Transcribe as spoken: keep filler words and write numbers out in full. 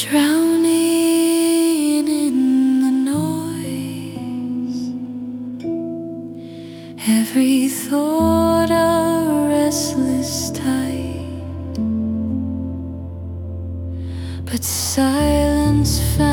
Drowning in the noise, every thought a restless tide, but silence found